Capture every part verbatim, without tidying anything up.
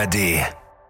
R D.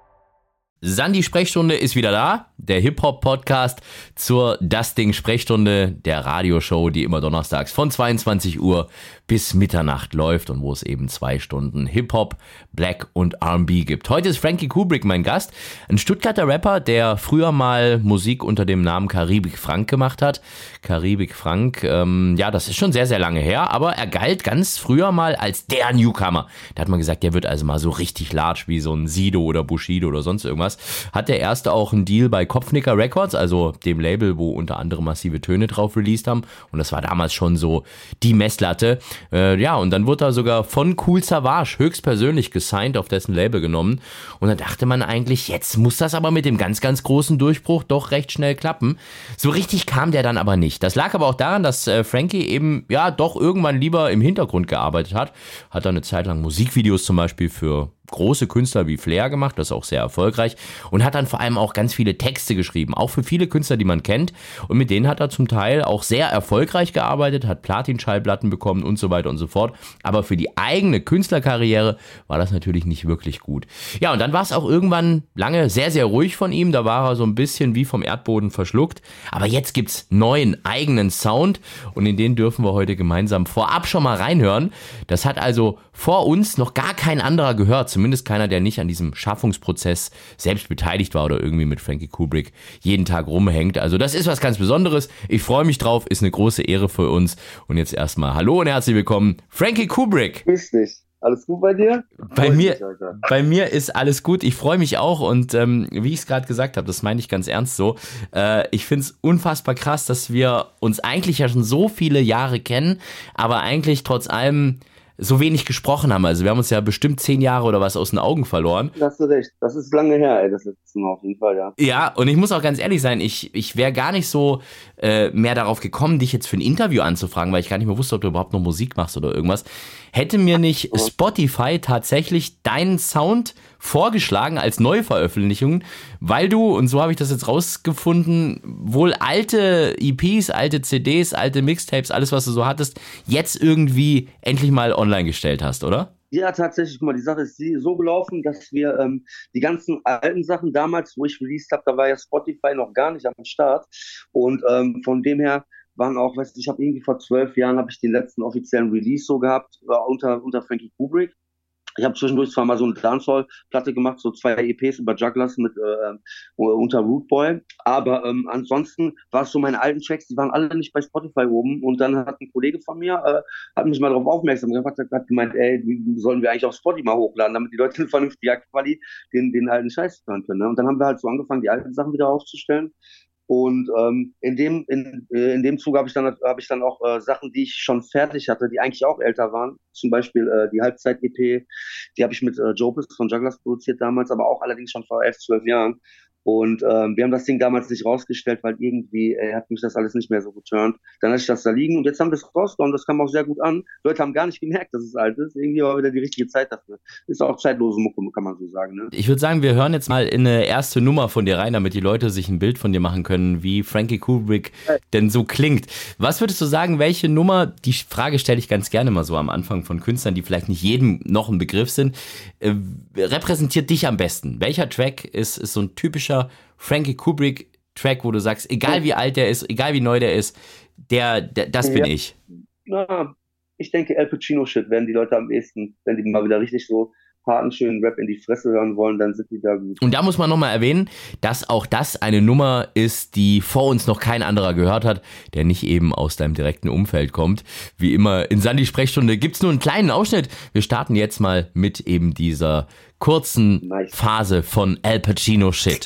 Sandy Sprechstunde ist wieder da, der Hip-Hop-Podcast zur Das Ding Sprechstunde, der Radioshow, die immer donnerstags von zweiundzwanzig Uhr bis Mitternacht läuft und wo es eben zwei Stunden Hip-Hop, Black und R and B gibt. Heute ist Frankie Kubrick mein Gast, ein Stuttgarter Rapper, der früher mal Musik unter dem Namen Karibik Frank gemacht hat. Karibik Frank, ähm, ja, das ist schon sehr, sehr lange her, aber er galt ganz früher mal als der Newcomer. Da hat man gesagt, der wird also mal so richtig large wie so ein Sido oder Bushido oder sonst irgendwas. Hat der erste auch einen Deal bei Kopfnicker Records, also dem Label, wo unter anderem Massive Töne drauf released haben. Und das war damals schon so die Messlatte. Äh, ja, und dann wurde er sogar von Kool Savas höchstpersönlich gesigned, auf dessen Label genommen. Und dann dachte man eigentlich, jetzt muss das aber mit dem ganz, ganz großen Durchbruch doch recht schnell klappen. So richtig kam der dann aber nicht. Das lag aber auch daran, dass äh, Frankie eben, ja, doch irgendwann lieber im Hintergrund gearbeitet hat. Hat dann eine Zeit lang Musikvideos zum Beispiel für große Künstler wie Flair gemacht, das ist auch sehr erfolgreich, und hat dann vor allem auch ganz viele Texte geschrieben, auch für viele Künstler, die man kennt, und mit denen hat er zum Teil auch sehr erfolgreich gearbeitet, hat Platin-Schallplatten bekommen und so weiter und so fort, aber für die eigene Künstlerkarriere war das natürlich nicht wirklich gut. Ja, und dann war es auch irgendwann lange sehr, sehr ruhig von ihm, da war er so ein bisschen wie vom Erdboden verschluckt, aber jetzt gibt's neuen eigenen Sound und in den dürfen wir heute gemeinsam vorab schon mal reinhören. Das hat also vor uns noch gar kein anderer gehört, zumindest keiner, der nicht an diesem Schaffungsprozess selbst beteiligt war oder irgendwie mit Frankie Kubrick jeden Tag rumhängt. Also das ist was ganz Besonderes. Ich freue mich drauf, ist eine große Ehre für uns. Und jetzt erstmal hallo und herzlich willkommen, Frankie Kubrick. Grüß dich. Alles gut bei dir? Bei mir, bei mir ist alles gut. Ich freue mich auch und ähm, wie ich es gerade gesagt habe, das meine ich ganz ernst so. Äh, ich finde es unfassbar krass, dass wir uns eigentlich ja schon so viele Jahre kennen, aber eigentlich trotz allem so wenig gesprochen haben. Also wir haben uns ja bestimmt zehn Jahre oder was aus den Augen verloren. Da hast du recht. Das ist lange her, ey, das letzte Mal auf jeden Fall, ja. Ja, und ich muss auch ganz ehrlich sein, ich, ich wäre gar nicht so äh, mehr darauf gekommen, dich jetzt für ein Interview anzufragen, weil ich gar nicht mehr wusste, ob du überhaupt noch Musik machst oder irgendwas. Hätte mir nicht Spotify tatsächlich deinen Sound vorgeschlagen als Neuveröffentlichung, weil du, und so habe ich das jetzt rausgefunden, wohl alte E Ps, alte C Ds, alte Mixtapes, alles, was du so hattest, jetzt irgendwie endlich mal online gestellt hast, oder? Ja, tatsächlich. Guck mal, die Sache ist so gelaufen, dass wir ähm, die ganzen alten Sachen damals, wo ich released habe, da war ja Spotify noch gar nicht am Start. Und ähm, von dem her waren auch, weißt du, ich habe irgendwie vor zwölf Jahren habe ich den letzten offiziellen Release so gehabt, war unter unter Frankie Kubrick. Ich habe zwischendurch zwar mal so eine Dancehall-Platte gemacht, so zwei E Ps über Jugglers mit äh, unter Root Boy, aber ähm, ansonsten war es so, meine alten Tracks, die waren alle nicht bei Spotify oben, und dann hat ein Kollege von mir, äh, hat mich mal darauf aufmerksam gemacht, hat, hat gemeint, ey, wie sollen wir eigentlich auf Spotify mal hochladen, damit die Leute in vernünftiger Quali den, den alten Scheiß hören können, ne? Und dann haben wir halt so angefangen, die alten Sachen wieder aufzustellen. Und ähm, in dem in, äh, in dem Zug habe ich dann habe ich dann auch äh, Sachen, die ich schon fertig hatte, die eigentlich auch älter waren. Zum Beispiel äh, die Halbzeit-E P, die habe ich mit äh, Jopis von Jugglers produziert damals, aber auch allerdings schon vor elf, zwölf Jahren. Und ähm, wir haben das Ding damals nicht rausgestellt, weil irgendwie äh, hat mich das alles nicht mehr so geturnt. Dann hatte ich das da liegen und jetzt haben wir es rausgehauen. Das kam auch sehr gut an. Leute haben gar nicht gemerkt, dass es alt ist. Irgendwie war wieder die richtige Zeit dafür. Ist auch zeitlose Mucke, kann man so sagen. Ne? Ich würde sagen, wir hören jetzt mal in eine erste Nummer von dir rein, damit die Leute sich ein Bild von dir machen können, wie Frankie Kubrick denn so klingt. Was würdest du sagen, welche Nummer, die Frage stelle ich ganz gerne mal so am Anfang von Künstlern, die vielleicht nicht jedem noch ein Begriff sind, äh, repräsentiert dich am besten? Welcher Track ist, ist so ein typischer Frankie Kubrick Track, wo du sagst, egal wie alt der ist, egal wie neu der ist, der, der das bin ja. ich. Na, ich denke, Al Pacino Shit werden die Leute am ehesten, wenn die mal wieder richtig so harten, schönen Rap in die Fresse hören wollen, dann sind die da gut. Und da muss man nochmal erwähnen, dass auch das eine Nummer ist, die vor uns noch kein anderer gehört hat, der nicht eben aus deinem direkten Umfeld kommt. Wie immer in Sandy Sprechstunde gibt's nur einen kleinen Ausschnitt. Wir starten jetzt mal mit eben dieser kurzen nice. Phase von Al Pacino Shit.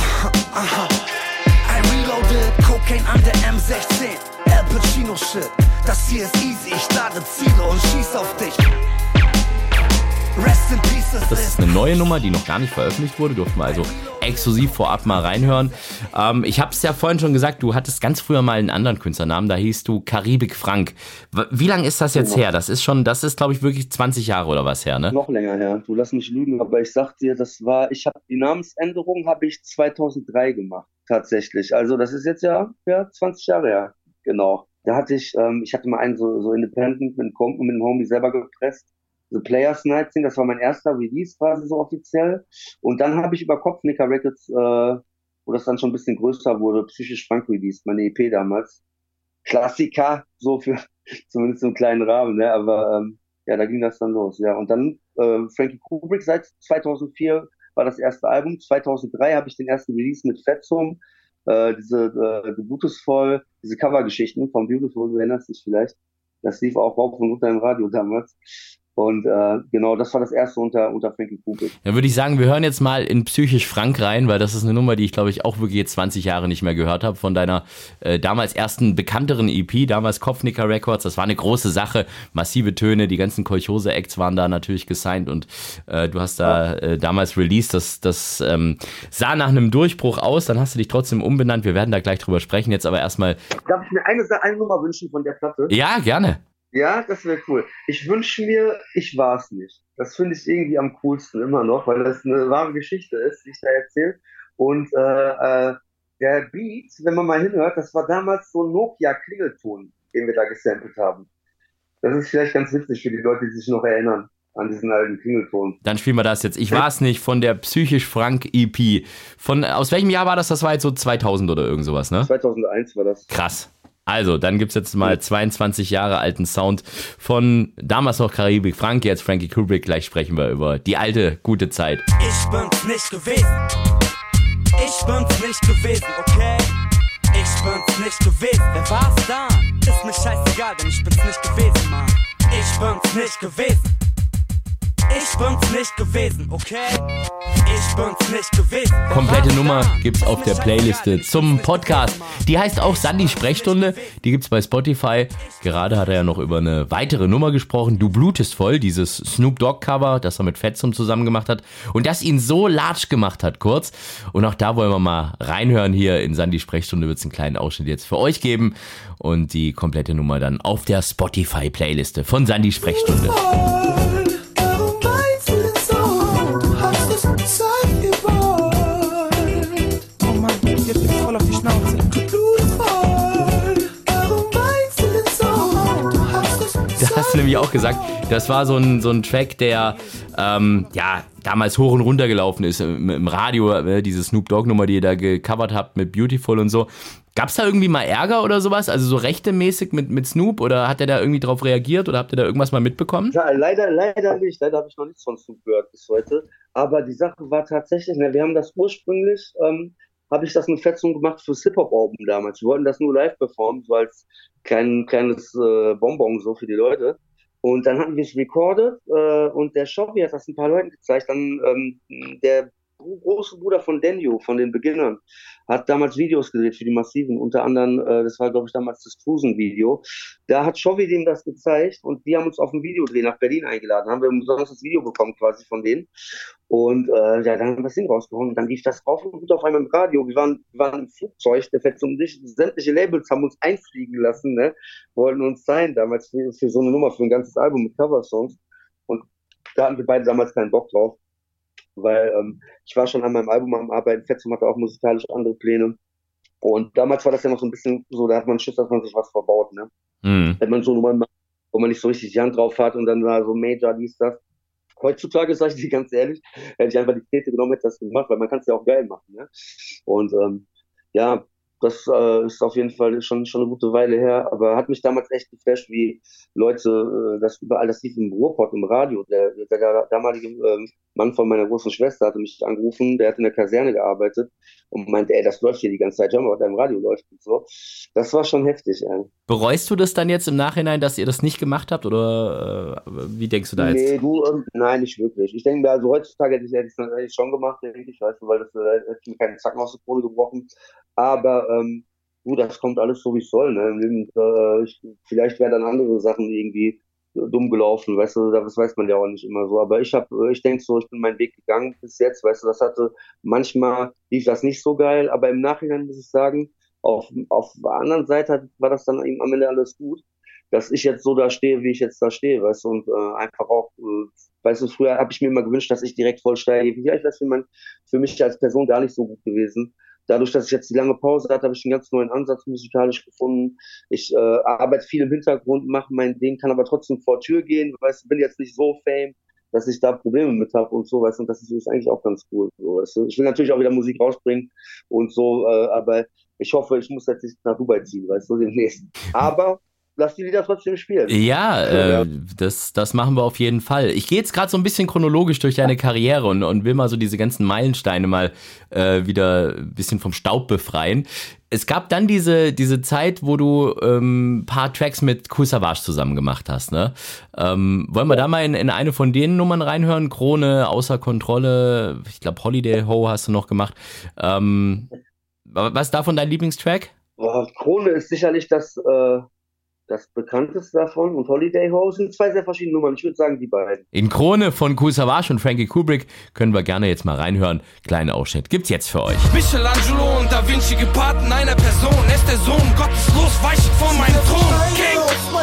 I reloaded Cocaine an der M sechzehn. Al Pacino Shit. Das hier ist easy, ich lade Ziele und schieß auf dich. Rest in pieces. Das ist eine neue Nummer, die noch gar nicht veröffentlicht wurde. Durften wir also exklusiv vorab mal reinhören. Ähm, ich habe es ja vorhin schon gesagt, du hattest ganz früher mal einen anderen Künstlernamen, da hieß du Karibik Frank. Wie lange ist das jetzt her? Das ist schon, das ist glaube ich wirklich zwanzig Jahre oder was her, ne? Noch länger her. Du lass mich lügen, aber ich sag dir, das war, ich habe die Namensänderung habe ich zweitausenddrei gemacht, tatsächlich. Also das ist jetzt ja, ja zwanzig Jahre her, genau. Da hatte ich, ähm, ich hatte mal einen so, so Independent mit, mit einem Homie selber gepresst. The Players Night Thing, das war mein erster Release quasi so offiziell. Und dann habe ich über Kopfnicker Records, äh, wo das dann schon ein bisschen größer wurde, Psychisch Frank released, meine E P damals. Klassiker, so für zumindest im kleinen Rahmen, ne? Aber ähm, ja, da ging das dann los, ja. Und dann äh, Frankie Kubrick seit zweitausendvier war das erste Album. zweitausenddrei habe ich den ersten Release mit Fetzum, äh, diese äh, Beautiful, diese Covergeschichten von Beautiful, du erinnerst dich vielleicht. Das lief auch rauf und runter im Radio damals. Und äh, genau, das war das erste unter, unter Frankie Kubrick. Dann würde ich sagen, wir hören jetzt mal in Psychisch Frank rein, weil das ist eine Nummer, die ich, glaube ich, auch wirklich jetzt zwanzig Jahre nicht mehr gehört habe, von deiner äh, damals ersten bekannteren E P, damals Kopfnicker Records. Das war eine große Sache, massive Töne, die ganzen Kolchose-Acts waren da natürlich gesigned und äh, du hast da äh, damals released. Das, das ähm, sah nach einem Durchbruch aus, dann hast du dich trotzdem umbenannt. Wir werden da gleich drüber sprechen, jetzt aber erstmal... Darf ich mir eine, eine Nummer wünschen von der Platte? Ja, gerne. Ja, das wäre cool. Ich wünsche mir, ich war's nicht. Das finde ich irgendwie am coolsten immer noch, weil das eine wahre Geschichte ist, die ich da erzähle. Und äh, äh, der Beat, wenn man mal hinhört, das war damals so ein Nokia-Klingelton, den wir da gesampelt haben. Das ist vielleicht ganz witzig für die Leute, die sich noch erinnern an diesen alten Klingelton. Dann spielen wir das jetzt. Ich war's nicht von der Psychisch Frank E P. Von, aus welchem Jahr war das? Das war jetzt so zweitausend oder irgend sowas, ne? zweitausendeins war das. Krass. Also, dann gibt's jetzt mal zweiundzwanzig Jahre alten Sound von damals noch Karibik Frank, jetzt Frankie Kubrick. Gleich sprechen wir über die alte, gute Zeit. Ich bin's nicht gewesen. Ich bin's nicht gewesen, okay? Ich bin's nicht gewesen. Wer war's dann? Ist mir scheißegal, denn ich bin's nicht gewesen, Mann. Ich bin's nicht gewesen. Ich bin's nicht gewesen, okay? Ich bin's nicht gewesen. Komplette Nummer gibt's auf der Playliste zum Podcast. Die heißt auch Sandy Sprechstunde. Die gibt's bei Spotify. Gerade hat er ja noch über eine weitere Nummer gesprochen. Du blutest voll, dieses Snoop Dogg Cover, das er mit Fetzum zusammen gemacht hat. Und das ihn so large gemacht hat, kurz. Und auch da wollen wir mal reinhören. Hier in Sandy Sprechstunde wird's einen kleinen Ausschnitt jetzt für euch geben. Und die komplette Nummer dann auf der Spotify Playliste von Sandy Sprechstunde. Das hast du nämlich auch gesagt. Das war so ein, so ein Track, der ähm, ja damals hoch und runter gelaufen ist im, im Radio, äh, diese Snoop Dogg Nummer, die ihr da gecovert habt mit Beautiful und so. Gab's da irgendwie mal Ärger oder sowas? Also so rechtemäßig mit, mit Snoop? Oder hat er da irgendwie drauf reagiert? Oder habt ihr da irgendwas mal mitbekommen? Ja, leider, leider nicht. Leider habe ich noch nichts von Snoop gehört bis heute. Aber die Sache war tatsächlich, ne, wir haben das ursprünglich, ähm, habe ich das mit Fetzung gemacht fürs Hip-Hop-Album damals. Wir wollten das nur live performen, so als klein, kleines äh, Bonbon so für die Leute. Und dann hatten wir es recorded äh, und der Shopee hat das ein paar Leuten gezeigt. Dann ähm, der große Bruder von Daniel, von den Beginnern, hat damals Videos gedreht für die Massiven, unter anderem, äh, das war glaube ich damals das Cruisen-Video. Da hat Shovi dem das gezeigt und die haben uns auf ein Videodreh nach Berlin eingeladen. Haben wir umsonst das Video bekommen quasi von denen. Und äh, ja, dann haben wir das Ding rausgehauen und dann lief das rauf und runter auf einmal im Radio. Wir waren, wir waren im Flugzeug, der fährt zum Dich, sämtliche Labels haben uns einfliegen lassen, ne? Wollten uns sein damals für, für so eine Nummer, für ein ganzes Album mit Coversongs. Und da hatten wir beide damals keinen Bock drauf. Weil ähm, ich war schon an meinem Album am Arbeiten, Fetzum hatte auch musikalisch andere Pläne. Und damals war das ja noch so ein bisschen so, da hat man Schiss, dass man sich was verbaut, ne? Mhm. Wenn man so Nummern macht, wo man nicht so richtig die Hand drauf hat und dann war so Major, dies, das. Heutzutage, sage ich dir ganz ehrlich, hätte ich einfach die Knete genommen, hätte das gemacht, weil man kann es ja auch geil machen, ne? Und ähm, ja, das äh, ist auf jeden Fall schon schon eine gute Weile her, aber hat mich damals echt geflasht, wie Leute, äh, das überall, das lief im Ruhrpott, im Radio. Der, der, der damalige ähm, Mann von meiner großen Schwester hatte mich angerufen, der hat in der Kaserne gearbeitet und meinte, ey, das läuft hier die ganze Zeit, hör mal, was da im Radio läuft und so. Das war schon heftig, ey. Bereust du das dann jetzt im Nachhinein, dass ihr das nicht gemacht habt, oder äh, wie denkst du da jetzt? Nee, du, ähm, nein, nicht wirklich. Ich denke mir, also heutzutage hätte ich es hätte schon gemacht, denke ich, weißt du, weil das äh, hätte mir keinen Zacken aus der Krone gebrochen. Aber ähm, du, das kommt alles so, wie es soll. Ne? Und, äh, ich, vielleicht wären dann andere Sachen irgendwie dumm gelaufen, weißt du, das weiß man ja auch nicht immer so. Aber ich habe, ich denke so, ich bin meinen Weg gegangen bis jetzt, weißt du, das hatte, manchmal lief das nicht so geil, aber im Nachhinein muss ich sagen, auf, auf der anderen Seite war das dann am Ende alles gut, dass ich jetzt so da stehe, wie ich jetzt da stehe, weißt du, und äh, einfach auch, äh, weißt du, früher habe ich mir immer gewünscht, dass ich direkt vollsteige. Vielleicht wäre das für, mein, für mich als Person gar nicht so gut gewesen. dadurch, dass ich jetzt die lange Pause hatte, habe ich einen ganz neuen Ansatz musikalisch gefunden. Ich äh, arbeite viel im Hintergrund, mache mein Ding, kann aber trotzdem vor Tür gehen, weißt du, bin jetzt nicht so fame, dass ich da Probleme mit habe und so, weißt du, und das ist, ist eigentlich auch ganz cool, so, weißt du. Ich will natürlich auch wieder Musik rausbringen und so, äh, aber ich hoffe, ich muss jetzt nicht nach Dubai ziehen, weißt du, demnächst. Aber lass die Lieder trotzdem spielen. Ja, äh, das, das machen wir auf jeden Fall. Ich gehe jetzt gerade so ein bisschen chronologisch durch deine Karriere und, und will mal so diese ganzen Meilensteine mal äh, wieder ein bisschen vom Staub befreien. Es gab dann diese, diese Zeit, wo du ähm, paar Tracks mit Kool Savas zusammen gemacht hast, ne? Ähm, wollen wir da mal in, in eine von den Nummern reinhören? Krone, Außer Kontrolle, ich glaube Holiday Ho hast du noch gemacht. Ähm, was ist davon dein Lieblingstrack? Boah, Krone ist sicherlich das... Äh Das bekannteste davon und Holiday Ho sind zwei sehr verschiedene Nummern. Ich würde sagen, die beiden. In Krone von Kool Savas und Frankie Kubrick können wir gerne jetzt mal reinhören. Kleiner Ausschnitt gibt's jetzt für euch. Michelangelo und Da Vinci gepaart in einer Person. Er ist der Sohn, gotteslos, weicht vor meinem Thron. King.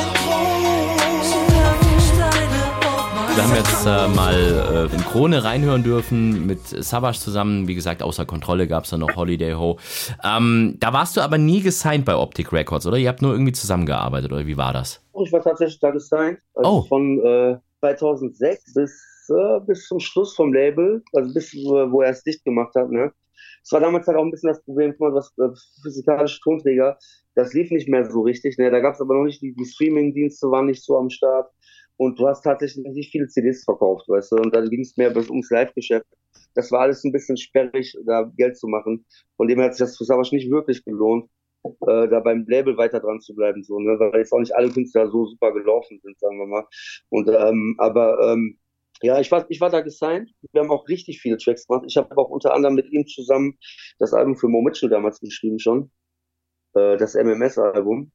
Wir haben jetzt äh, mal äh, in Krone reinhören dürfen mit Savas zusammen. Wie gesagt, Außer Kontrolle gab's dann noch Holiday Ho. Ähm, da warst du aber nie gesigned bei Optic Records, oder? Ihr habt nur irgendwie zusammengearbeitet, oder wie war das? Ich war tatsächlich da gesigned. Also oh. Von äh, zweitausendsechs bis, äh, bis zum Schluss vom Label. Also bis, wo, wo er es dicht gemacht hat, ne? Es war damals halt auch ein bisschen das Problem, was äh, physikalische Tonträger, das lief nicht mehr so richtig, ne? Da gab's aber noch nicht, die, die Streaming-Dienste waren nicht so am Start. Und du hast tatsächlich nicht viele C Ds verkauft, weißt du, und dann ging es mehr ums Live-Geschäft. Das war alles ein bisschen sperrig, da Geld zu machen. Von dem her hat sich das für Savas nicht wirklich gelohnt, äh, da beim Label weiter dran zu bleiben, so, ne, weil jetzt auch nicht alle Künstler so super gelaufen sind, sagen wir mal. Und, ähm, aber, ähm, ja, ich war, ich war da gesigned. Wir haben auch richtig viele Tracks gemacht. Ich habe auch unter anderem mit ihm zusammen das Album für Mo Mitchell damals geschrieben schon. Äh, das M M S-Album.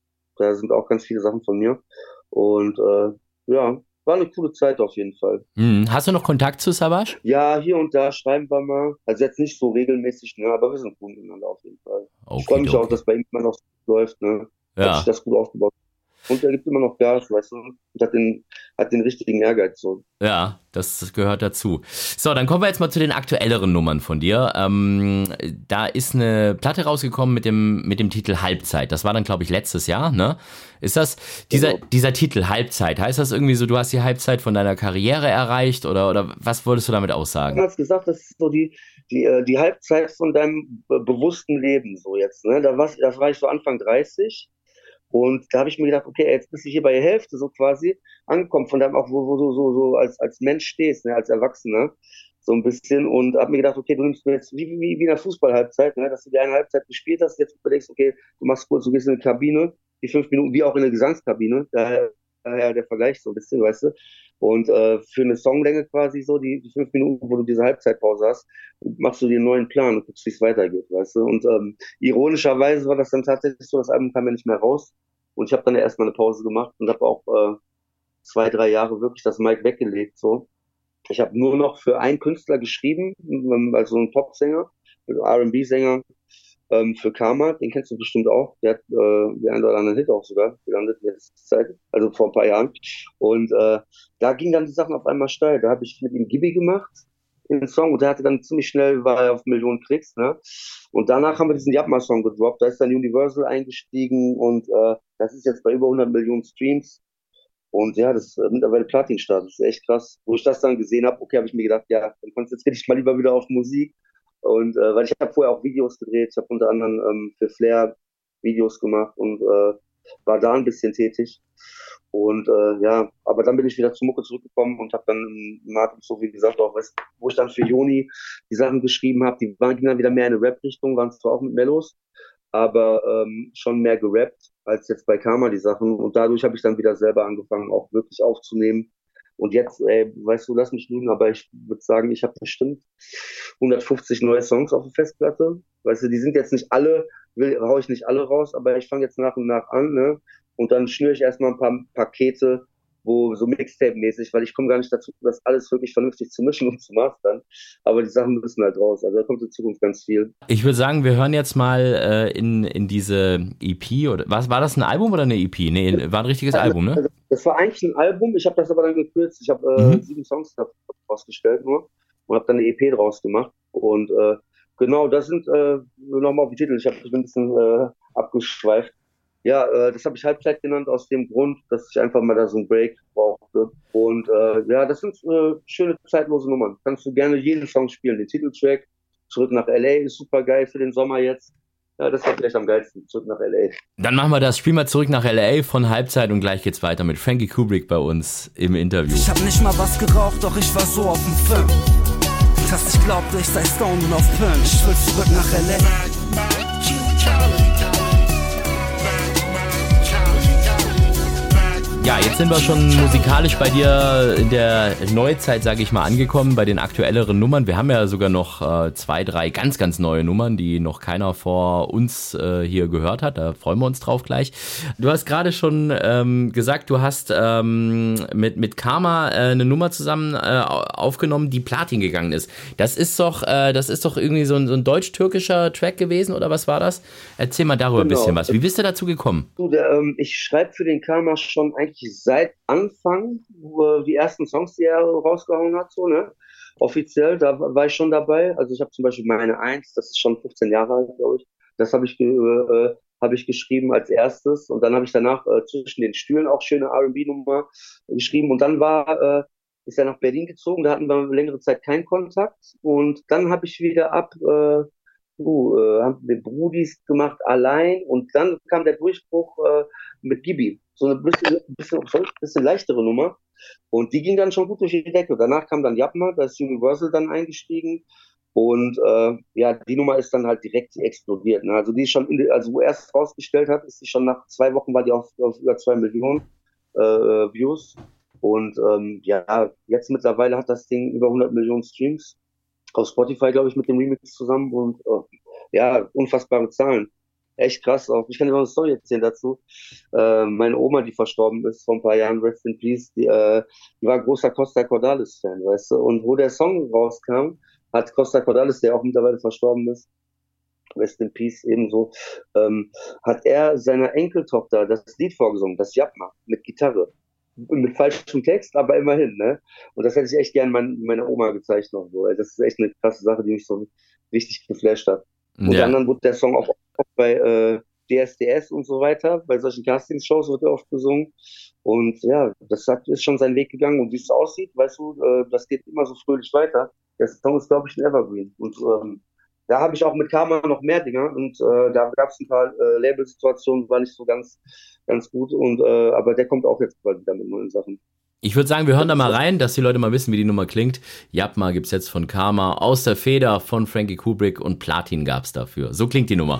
Da sind auch ganz viele Sachen von mir. Und, äh, ja, war eine coole Zeit auf jeden Fall. Hm. Hast du noch Kontakt zu Savas? Ja, hier und da schreiben wir mal. Also jetzt nicht so regelmäßig, ne, aber wir sind gut miteinander auf jeden Fall. Okay, ich freue mich okay. auch, dass bei ihm immer noch läuft, ne. Ja. Hat sich das gut aufgebaut. Und er gibt immer noch Gas, weißt du, und hat den, hat den richtigen Ehrgeiz, so. Ja, das gehört dazu. So, dann kommen wir jetzt mal zu den aktuelleren Nummern von dir. Ähm, da ist eine Platte rausgekommen mit dem, mit dem Titel Halbzeit. Das war dann, glaube ich, letztes Jahr, ne? Ist das, dieser, genau. dieser Titel Halbzeit, heißt das irgendwie so, du hast die Halbzeit von deiner Karriere erreicht oder, oder was wolltest du damit aussagen? Du hast gesagt, das ist so die, die, die Halbzeit von deinem be- bewussten Leben, so jetzt, ne? Da war, da war ich so Anfang dreißig. Und da habe ich mir gedacht, okay, jetzt bist du hier bei der Hälfte so quasi angekommen, von deinem auch, wo, wo du so, so als, als Mensch stehst, ne, als Erwachsener, so ein bisschen. Und habe mir gedacht, okay, du nimmst mir jetzt wie, wie, wie in der Fußballhalbzeit, ne, dass du dir eine Halbzeit gespielt hast, jetzt überlegst, okay, du machst kurz, du gehst in eine Kabine, die fünf Minuten, wie auch in der Gesangskabine, daher, daher der Vergleich so ein bisschen, weißt du. Und äh, für eine Songlänge quasi so, die, die fünf Minuten, wo du diese Halbzeitpause hast, machst du dir einen neuen Plan und guckst, wie es weitergeht, weißt du. Und ähm, ironischerweise war das dann tatsächlich so, das Album kam ja nicht mehr raus. Und ich habe dann erstmal eine Pause gemacht und habe auch äh, zwei, drei Jahre wirklich das Mic weggelegt. So, ich habe nur noch für einen Künstler geschrieben, also einen Popsänger, R and B-Sänger, ähm, für Karma, den kennst du bestimmt auch. Der hat äh, den einen oder anderen Hit auch sogar gelandet in letzter Zeit, also vor ein paar Jahren. Und äh, da ging dann die Sachen auf einmal steil. Da habe ich mit ihm Gibi gemacht, den Song, und der hatte dann ziemlich schnell, war er auf Millionen Klicks, ne? Und danach haben wir diesen Yapma-Song gedroppt, da ist dann Universal eingestiegen und äh, das ist jetzt bei über hundert Millionen Streams und ja, das ist äh, mittlerweile Platin-Status, das ist echt krass. Wo ich das dann gesehen habe, okay, habe ich mir gedacht, ja, dann konzentriere ich mal lieber wieder auf Musik und äh, weil ich habe vorher auch Videos gedreht, ich habe unter anderem ähm, für Flair Videos gemacht und äh, war da ein bisschen tätig. Und äh, ja, aber dann bin ich wieder zur Mucke zurückgekommen und habe dann Martin, so wie gesagt, auch, weißt, wo ich dann für Joni die Sachen geschrieben habe, die waren dann wieder mehr in eine Rap-Richtung, waren zwar auch mit Mellos, aber ähm, schon mehr gerappt als jetzt bei Karma die Sachen. Und dadurch habe ich dann wieder selber angefangen, auch wirklich aufzunehmen. Und jetzt, ey, weißt du, lass mich lügen, aber ich würde sagen, ich habe bestimmt hundertfünfzig neue Songs auf der Festplatte. Weißt du, die sind jetzt nicht alle, will, hau ich nicht alle raus, aber ich fange jetzt nach und nach an, ne? Und dann schnüre ich erstmal ein paar Pakete, wo so Mixtape-mäßig, weil ich komme gar nicht dazu, das alles wirklich vernünftig zu mischen und zu mastern. Aber die Sachen müssen halt raus. Also da kommt in Zukunft ganz viel. Ich würde sagen, wir hören jetzt mal äh, in, in diese E P. Oder was war das, ein Album oder eine E P? Nee, war ein richtiges also, Album, ne? Also, das war eigentlich ein Album. Ich habe das aber dann gekürzt. Ich habe äh, mhm. sieben Songs rausgestellt nur und habe dann eine E P draus gemacht. Und äh, Genau, das sind äh, nochmal auf die Titel. Ich habe mich ein bisschen äh, abgeschweift. Ja, äh, das habe ich Halbzeit genannt aus dem Grund, dass ich einfach mal da so einen Break brauchte. Und äh, ja, das sind äh, schöne zeitlose Nummern. Kannst du gerne jeden Song spielen. Den Titeltrack Zurück nach L A ist super geil für den Sommer jetzt. Ja, das war vielleicht am geilsten. Zurück nach L A. Dann machen wir das Spiel mal Zurück nach L A von Halbzeit und gleich geht's weiter mit Frankie Kubrick bei uns im Interview. Ich hab nicht mal was geraucht, doch ich war so auf dem Film. Dass ich glaubte, ich sei stoned und auf Film. Ich will zurück nach L A. Ja, jetzt sind wir schon musikalisch bei dir in der Neuzeit, sage ich mal, angekommen, bei den aktuelleren Nummern. Wir haben ja sogar noch äh, zwei, drei ganz, ganz neue Nummern, die noch keiner vor uns äh, hier gehört hat. Da freuen wir uns drauf gleich. Du hast gerade schon ähm, gesagt, du hast ähm, mit, mit Karma äh, eine Nummer zusammen äh, aufgenommen, die Platin gegangen ist. Das ist doch, äh, das ist doch irgendwie so ein, so ein deutsch-türkischer Track gewesen, oder was war das? Erzähl mal darüber genau. ein bisschen was. Wie bist du dazu gekommen? Du, der, ähm, ich schreibe für den Karma schon eigentlich seit Anfang, die ersten Songs, die er rausgehauen hat, so, ne? Offiziell, da war ich schon dabei. Also ich habe zum Beispiel meine Eins, das ist schon fünfzehn Jahre alt, glaube ich. Das habe ich, äh, hab ich geschrieben als erstes. Und dann habe ich danach äh, zwischen den Stühlen auch schöne R and B-Nummer geschrieben. Und dann war, äh, ist er nach Berlin gezogen, da hatten wir längere Zeit keinen Kontakt. Und dann habe ich wieder ab, äh, uh, äh, haben wir Brudis gemacht allein. Und dann kam der Durchbruch äh, mit Gibi. So eine bisschen, bisschen, bisschen leichtere Nummer. Und die ging dann schon gut durch die Decke. Danach kam dann Yapma, da ist Universal dann eingestiegen. Und äh, ja, die Nummer ist dann halt direkt explodiert. Ne? Also die ist schon, in die, also wo er es rausgestellt hat, ist die schon nach zwei Wochen war die auf, auf über zwei Millionen äh, Views. Und ähm, ja, jetzt mittlerweile hat das Ding über hundert Millionen Streams. Auf Spotify, glaube ich, mit dem Remix zusammen. Und äh, ja, unfassbare Zahlen. Echt krass auch. Ich kann dir noch eine Story erzählen dazu. Äh, meine Oma, die verstorben ist vor ein paar Jahren, Rest in Peace, die, äh, die war großer Costa Cordalis-Fan, weißt du. Und wo der Song rauskam, hat Costa Cordalis, der auch mittlerweile verstorben ist, Rest in Peace ebenso, ähm, hat er seiner Enkeltochter das Lied vorgesungen, das Yapma, mit Gitarre. Mit falschem Text, aber immerhin, ne? Und das hätte ich echt gern mein, meiner Oma gezeigt noch so. Das ist echt eine krasse Sache, die mich so richtig geflasht hat. Unter ja. anderem wurde der Song auch bei äh, D S D S und so weiter, bei solchen Castingshows wird er oft gesungen. Und ja, das hat, ist schon seinen Weg gegangen. Und wie es aussieht, weißt du, äh, das geht immer so fröhlich weiter. Der Song ist, glaube ich, ein Evergreen. Und ähm, da habe ich auch mit Karma noch mehr Dinger. Und äh, da gab es ein paar äh, Labelsituationen, war nicht so ganz ganz gut. Und äh, aber der kommt auch jetzt bald wieder mit neuen Sachen. Ich würde sagen, wir hören da mal rein, dass die Leute mal wissen, wie die Nummer klingt. Yapma gibt's jetzt von Karma, aus der Feder von Frankie Kubrick und Platin gab's dafür. So klingt die Nummer.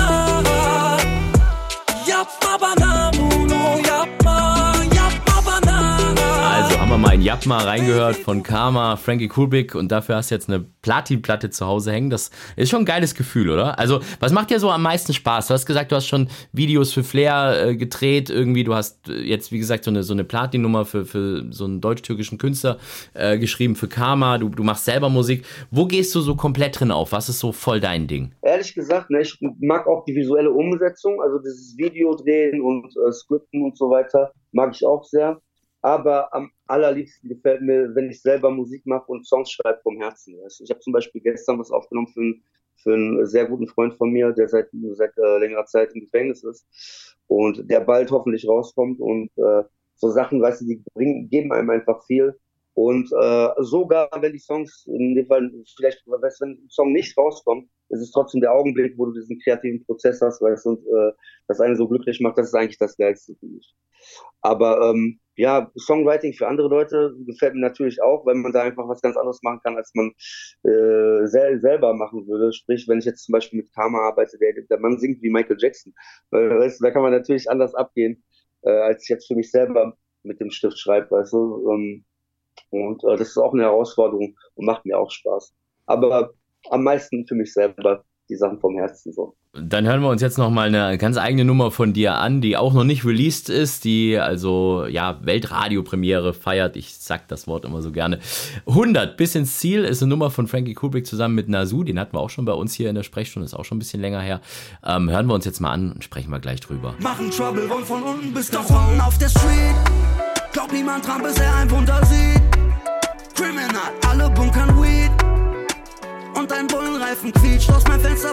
Also haben wir mal in Yapma reingehört von Karma, Frankie Kubrick und dafür hast du jetzt eine Platin-Platte zu Hause hängen. Das ist schon ein geiles Gefühl, oder? Also was macht dir so am meisten Spaß? Du hast gesagt, du hast schon Videos für Flair äh, gedreht irgendwie. Du hast jetzt, wie gesagt, so eine, so eine Platin-Nummer für, für so einen deutsch-türkischen Künstler äh, geschrieben, für Karma. Du, du machst selber Musik. Wo gehst du so komplett drin auf? Was ist so voll dein Ding? Ehrlich gesagt, ne, ich mag auch die visuelle Umsetzung, also dieses Video drehen und äh, Skripten und so weiter, mag ich auch sehr. Aber am allerliebsten gefällt mir, wenn ich selber Musik mache und Songs schreibe vom Herzen. Ich habe zum Beispiel gestern was aufgenommen für einen, für einen sehr guten Freund von mir, der seit, seit äh, längerer Zeit im Gefängnis ist und der bald hoffentlich rauskommt. Und äh, so Sachen, weißt du, die bringen, geben einem einfach viel. Und äh, sogar wenn die Songs, in dem Fall vielleicht, weißt, wenn ein Song nicht rauskommt, ist es trotzdem der Augenblick, wo du diesen kreativen Prozess hast, weißt du, und äh, das einen so glücklich macht, das ist eigentlich das Geilste für mich. Aber ähm, ja, Songwriting für andere Leute gefällt mir natürlich auch, weil man da einfach was ganz anderes machen kann, als man äh, sel- selber machen würde. Sprich, wenn ich jetzt zum Beispiel mit Karma arbeite, der, der Mann singt wie Michael Jackson. Äh, weißt du, da kann man natürlich anders abgehen, äh, als ich jetzt für mich selber mit dem Stift schreibe, weißt du. Ähm, und äh, das ist auch eine Herausforderung und macht mir auch Spaß. Aber am meisten für mich selber die Sachen vom Herzen so. Dann hören wir uns jetzt nochmal eine ganz eigene Nummer von dir an, die auch noch nicht released ist, die also ja Weltradio-Premiere feiert. Ich sag das Wort immer so gerne. hundert bis ins Ziel ist eine Nummer von Frankie Kubrick zusammen mit Nasu. Den hatten wir auch schon bei uns hier in der Sprechstunde, ist auch schon ein bisschen länger her. Ähm, hören wir uns jetzt mal an und sprechen wir gleich drüber. Machen Trouble, rollen von unten bis nach unten auf der Street. Glaubt niemand dran, bis er ein Wunder sieht. Criminal, alle bunkern Weed. Und ein Bullenreifen quietscht.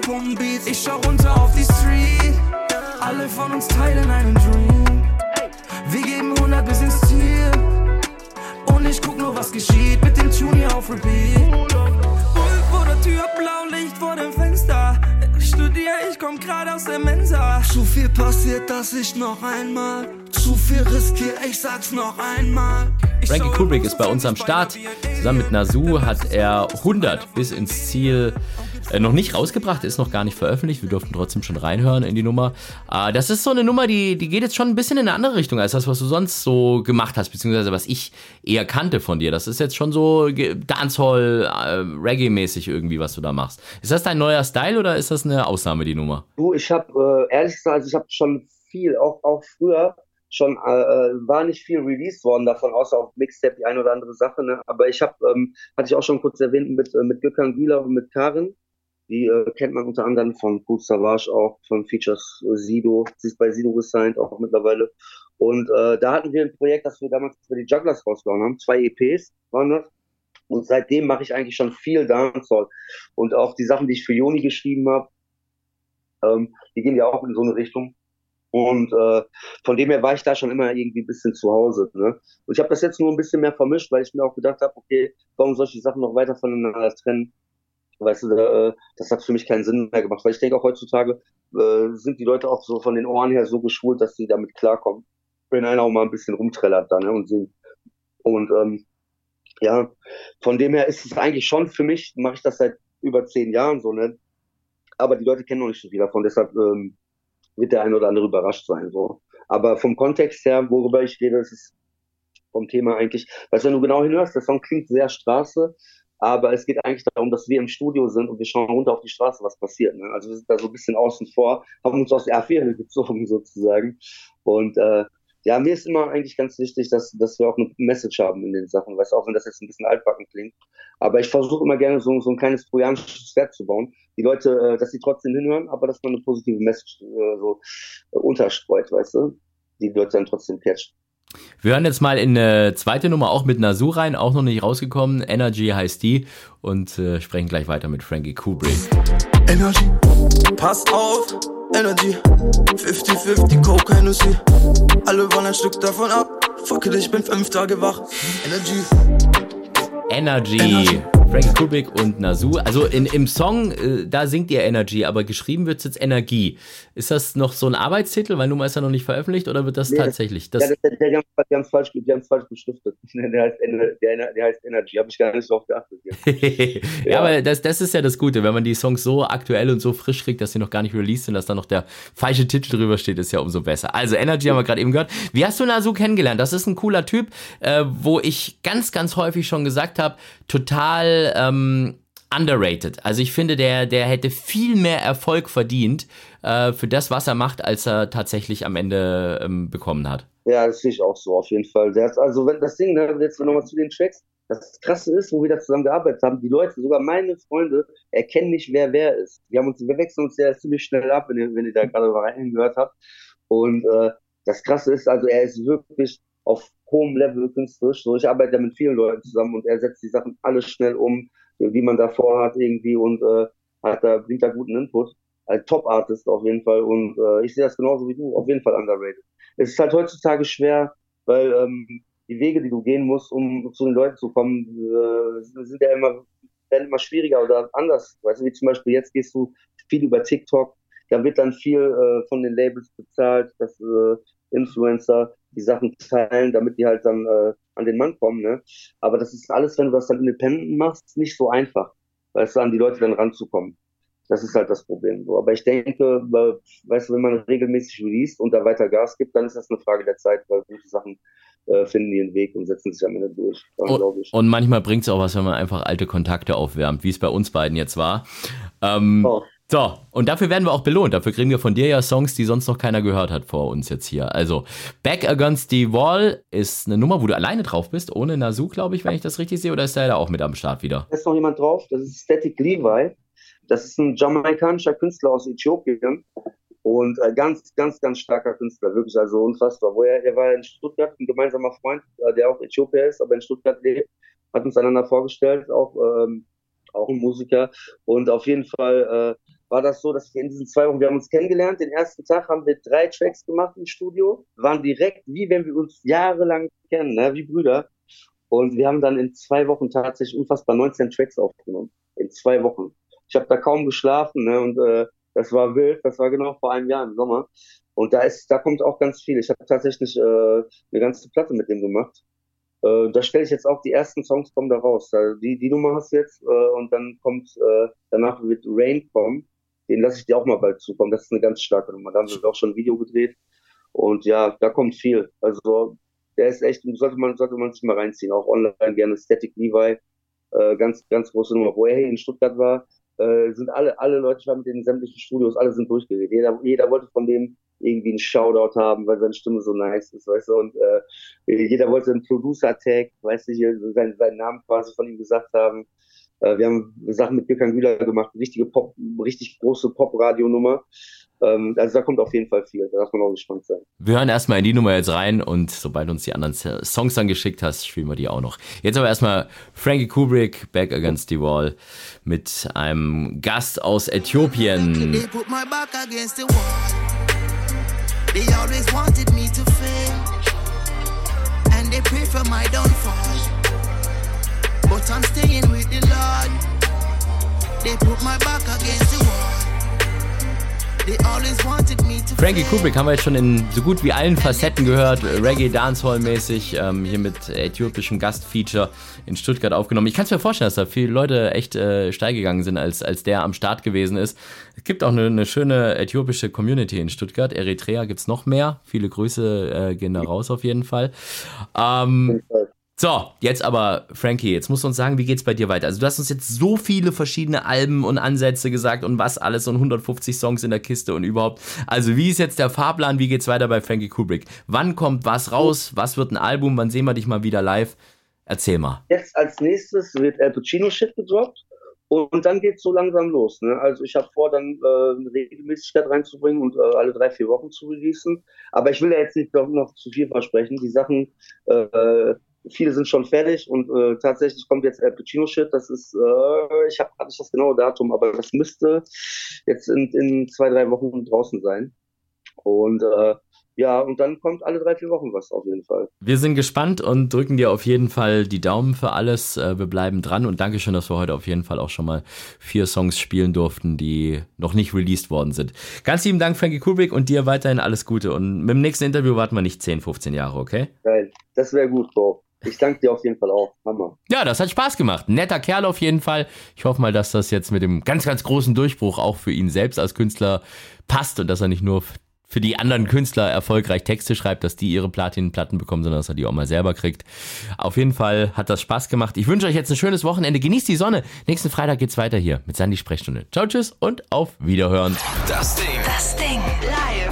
pumpen Beats. Ich schau runter auf die Street, alle von uns teilen einen Dream. Wir geben hundert bis ins Ziel und ich guck nur, was geschieht mit dem Tune hier auf Repeat. Bulk vor der Tür, Blaulicht vor dem Fenster. Ich studiere, ich komm grad aus der Mensa. Zu viel passiert, dass ich noch einmal zu viel riskiere, ich sag's noch einmal. Frankie Kubrick ist bei uns am Start. Zusammen mit Nasu hat er hundert bis ins Ziel äh, noch nicht rausgebracht, ist noch gar nicht veröffentlicht. Wir durften trotzdem schon reinhören in die Nummer. Äh, das ist so eine Nummer, die, die geht jetzt schon ein bisschen in eine andere Richtung als das, was du sonst so gemacht hast, beziehungsweise was ich eher kannte von dir. Das ist jetzt schon so Dancehall, äh, Reggae-mäßig irgendwie, was du da machst. Ist das dein neuer Style oder ist das eine Ausnahme, die Nummer? Du, ich habe, äh, ehrlich gesagt, also ich habe schon viel, auch, auch früher, schon äh, war nicht viel released worden davon, außer auf Mixtape die eine oder andere Sache, ne? Aber ich habe, ähm, hatte ich auch schon kurz erwähnt, mit äh, mit Gökhan Güler und mit Karin, die äh, kennt man unter anderem von Kool Savas auch, von Features äh, Sido, sie ist bei Sido gesigned auch mittlerweile. Und äh, da hatten wir ein Projekt, das wir damals für die Jugglers rausgehauen haben, zwei E Ps waren das. Und seitdem mache ich eigentlich schon viel Dancehall. Und auch die Sachen, die ich für Joni geschrieben habe, ähm, die gehen ja auch in so eine Richtung. Und äh, von dem her war ich da schon immer irgendwie ein bisschen zu Hause. Ne? Und ich habe das jetzt nur ein bisschen mehr vermischt, weil ich mir auch gedacht habe, okay, warum soll ich die Sachen noch weiter voneinander trennen? Weißt du, äh, das hat für mich keinen Sinn mehr gemacht. Weil ich denke auch heutzutage äh, sind die Leute auch so von den Ohren her so geschult, dass sie damit klarkommen. Wenn einer auch mal ein bisschen rumträllert dann, ne, und singt. Und ähm, ja, von dem her ist es eigentlich schon für mich, mache ich das seit über zehn Jahren so, ne? Aber die Leute kennen noch nicht so viel davon, deshalb ähm, wird der ein oder andere überrascht sein, so. Aber vom Kontext her, worüber ich rede, ist es vom Thema eigentlich, weißt du, wenn du genau hinhörst, der Song klingt sehr Straße, aber es geht eigentlich darum, dass wir im Studio sind und wir schauen runter auf die Straße, was passiert, ne? Also wir sind da so ein bisschen außen vor, haben uns aus der Affäre gezogen, sozusagen. Und äh, ja, mir ist immer eigentlich ganz wichtig, dass, dass wir auch eine Message haben in den Sachen, weißt du, auch wenn das jetzt ein bisschen altbacken klingt. Aber ich versuche immer gerne so, so ein kleines trojanisches Pferd zu bauen. Die Leute, äh, dass sie trotzdem hinhören, aber dass man eine positive Message äh, so äh, unterstreut, weißt du, die Leute dann trotzdem catcht. Wir hören jetzt mal in eine zweite Nummer auch mit Nasu rein, auch noch nicht rausgekommen. Energy heißt die und äh, sprechen gleich weiter mit Frankie Kubrick. Energy, pass auf, Energy, fünfzig fünfzig, Coke, Hennessy. Alle wollen ein Stück davon ab. Fuck it, ich bin fünf Tage wach. Energy. Energy. Energy. Frankie Kubrick und Nasu. Also in, im Song, äh, da singt ihr Energy, aber geschrieben wird es jetzt Energie. Ist das noch so ein Arbeitstitel, weil Nummer ist ja noch nicht veröffentlicht, oder wird das nee, tatsächlich? Das, das, ja, das, der, die, haben, die, haben falsch, die haben es falsch beschriftet. Der heißt, der, der heißt Energy, habe ich gar nicht drauf geachtet. ja, ja, aber das, das ist ja das Gute, wenn man die Songs so aktuell und so frisch kriegt, dass sie noch gar nicht released sind, dass da noch der falsche Titel drüber steht, ist ja umso besser. Also Energy haben wir gerade eben gehört. Wie hast du Nasu kennengelernt? Das ist ein cooler Typ, äh, wo ich ganz, ganz häufig schon gesagt habe, total ähm, underrated. Also ich finde, der, der hätte viel mehr Erfolg verdient äh, für das, was er macht, als er tatsächlich am Ende ähm, bekommen hat. Ja, das sehe ich auch so, auf jeden Fall. Der hat, also wenn das Ding, ne, jetzt nochmal zu den Tracks, das Krasse ist, wo wir da zusammen gearbeitet haben, die Leute, sogar meine Freunde, erkennen nicht, wer wer ist. Wir haben uns, wir wechseln uns ja ziemlich schnell ab, wenn ihr, wenn ihr da gerade mal reingehört habt. Und äh, das Krasse ist, also er ist wirklich auf hohem Level künstlerisch. So, ich arbeite ja mit vielen Leuten zusammen und er setzt die Sachen alles schnell um, wie man davor hat irgendwie und äh, hat da, bringt da guten Input. Ein Top-Artist auf jeden Fall und äh, ich sehe das genauso wie du, auf jeden Fall underrated. Es ist halt heutzutage schwer, weil ähm, die Wege, die du gehen musst, um zu den Leuten zu kommen, äh, sind ja immer, werden immer schwieriger oder anders. Weißt du, wie zum Beispiel jetzt gehst du viel über TikTok, da wird dann viel äh, von den Labels bezahlt, dass äh, Influencer die Sachen teilen, damit die halt dann äh, an den Mann kommen, ne? Aber das ist alles, wenn du das dann independent machst, nicht so einfach, weißt du, an die Leute dann ranzukommen. Das ist halt das Problem. So. Aber ich denke, weil, weißt du, wenn man regelmäßig released und da weiter Gas gibt, dann ist das eine Frage der Zeit, weil gute Sachen äh, finden ihren Weg und setzen sich am Ende durch. Dann, und, ich. und manchmal bringt es auch was, wenn man einfach alte Kontakte aufwärmt, wie es bei uns beiden jetzt war. Ähm, oh. So, und dafür werden wir auch belohnt. Dafür kriegen wir von dir ja Songs, die sonst noch keiner gehört hat vor uns jetzt hier. Also, Back Against the Wall ist eine Nummer, wo du alleine drauf bist, ohne Nasu, glaube ich, wenn ich das richtig sehe, oder ist der da auch mit am Start wieder? Da ist noch jemand drauf, das ist Static Levi. Das ist ein jamaikanischer Künstler aus Äthiopien und ein ganz, ganz, ganz starker Künstler, wirklich, also unfassbar. Wo er, er war in Stuttgart, ein gemeinsamer Freund, der auch Äthiopier ist, aber in Stuttgart lebt, hat uns einander vorgestellt, auch, ähm, auch ein Musiker und auf jeden Fall äh, war das so, dass wir in diesen zwei Wochen, wir haben uns kennengelernt, den ersten Tag haben wir drei Tracks gemacht im Studio, waren direkt, wie wenn wir uns jahrelang kennen, ne, wie Brüder. Und wir haben dann in zwei Wochen tatsächlich unfassbar neunzehn Tracks aufgenommen. In zwei Wochen. Ich habe da kaum geschlafen, ne, und äh, das war wild, das war genau vor einem Jahr im Sommer. Und da ist, da kommt auch ganz viel. Ich habe tatsächlich äh, eine ganze Platte mit dem gemacht. Äh, da stelle ich jetzt auch, die ersten Songs kommen da raus. Also die, die Nummer hast du jetzt äh, und dann kommt, äh, danach wird Rain kommen. Den lasse ich dir auch mal bald zukommen. Das ist eine ganz starke Nummer. Da haben wir auch schon ein Video gedreht. Und ja, da kommt viel. Also der ist echt, sollte man, sollte man sich mal reinziehen. Auch online gerne. Static Levi, äh, ganz, ganz große Nummer. Wo er hier in Stuttgart war, äh, sind alle, alle Leute, ich war mit den sämtlichen Studios, alle sind durchgeredet. Jeder, jeder wollte von dem irgendwie einen Shoutout haben, weil seine Stimme so nice ist, weißt du, und äh, jeder wollte einen Producer-Tag, weißt du, hier seinen, seinen Namen quasi von ihm gesagt haben. Äh, wir haben Sachen mit Gökhan Güler gemacht, richtige Pop, richtig große Pop-Radio-Nummer. Ähm, also da kommt auf jeden Fall viel, da darf man auch gespannt sein. Wir hören erstmal in die Nummer jetzt rein und sobald du uns die anderen Songs dann geschickt hast, spielen wir die auch noch. Jetzt aber erstmal Frankie Kubrick, Back Against the Wall, mit einem Gast aus Äthiopien. They always wanted me to fail, and they pray for my downfall. But I'm staying with the Lord. They put my back against the wall. They always wanted me to Frankie Kubrick haben wir jetzt schon in so gut wie allen Facetten gehört, Reggae, Dancehall-mäßig, ähm, hier mit äthiopischem Gastfeature in Stuttgart aufgenommen. Ich kann es mir vorstellen, dass da viele Leute echt äh, steil gegangen sind, als, als der am Start gewesen ist. Es gibt auch eine, eine schöne äthiopische Community in Stuttgart. Eritrea gibt's noch mehr. Viele Grüße äh, gehen da raus auf jeden Fall. Ähm, So, jetzt aber, Frankie, jetzt musst du uns sagen, wie geht's bei dir weiter? Also du hast uns jetzt so viele verschiedene Alben und Ansätze gesagt und was alles und hundertfünfzig Songs in der Kiste und überhaupt. Also wie ist jetzt der Fahrplan, wie geht's weiter bei Frankie Kubrick? Wann kommt was raus? Was wird ein Album? Wann sehen wir dich mal wieder live? Erzähl mal. Jetzt als nächstes wird Al Pacino Shit gedroppt und dann geht's so langsam los. Ne? Also ich habe vor, dann äh, eine Regelmäßigkeit reinzubringen und äh, alle drei, vier Wochen zu releasen. Aber ich will ja jetzt nicht noch, noch zu viel versprechen. Die Sachen... Äh, Viele sind schon fertig und äh, tatsächlich kommt jetzt Al Pacino Shit. Das ist, äh, ich habe gerade nicht das genaue Datum, aber das müsste jetzt in, in zwei, drei Wochen draußen sein. Und äh, ja, und dann kommt alle drei, vier Wochen was auf jeden Fall. Wir sind gespannt und drücken dir auf jeden Fall die Daumen für alles. Wir bleiben dran und danke schön, dass wir heute auf jeden Fall auch schon mal vier Songs spielen durften, die noch nicht released worden sind. Ganz lieben Dank, Frankie Kubrick, und dir weiterhin alles Gute. Und mit dem nächsten Interview warten wir nicht zehn, fünfzehn Jahre, okay? Geil, das wäre gut, Bro. Ich danke dir auf jeden Fall auch. Hammer. Ja, das hat Spaß gemacht. Netter Kerl auf jeden Fall. Ich hoffe mal, dass das jetzt mit dem ganz, ganz großen Durchbruch auch für ihn selbst als Künstler passt und dass er nicht nur für die anderen Künstler erfolgreich Texte schreibt, dass die ihre Platinenplatten bekommen, sondern dass er die auch mal selber kriegt. Auf jeden Fall hat das Spaß gemacht. Ich wünsche euch jetzt ein schönes Wochenende. Genießt die Sonne. Nächsten Freitag geht's weiter hier mit Sandy Sprechstunde. Ciao, tschüss und auf Wiederhören. Das Ding. Das Ding live.